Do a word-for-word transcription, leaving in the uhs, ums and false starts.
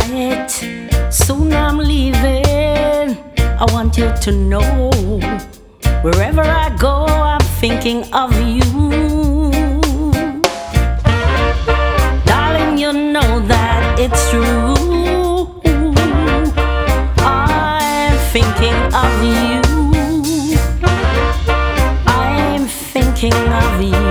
tonight. Soon I'm leaving. I want you to know, wherever I go, I'm thinking of you. Darling, you know that it's true. I'm thinking of you. I'm thinking of you.